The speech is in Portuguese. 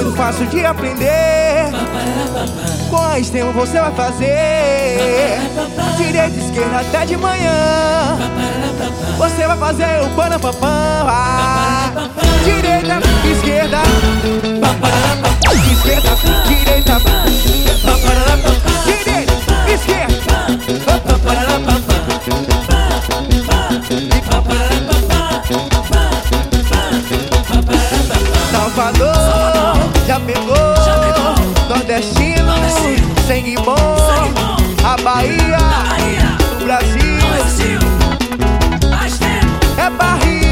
muito fácil de aprender. Com a extremo você vai fazer direita, esquerda até de manhã. Você vai fazer o panapapam. Direita, esquerda, esquerda, direita, direita, esquerda. Salvador, já pegou, nordestino, sangue bom, a Bahia, o Brasil, é barriga.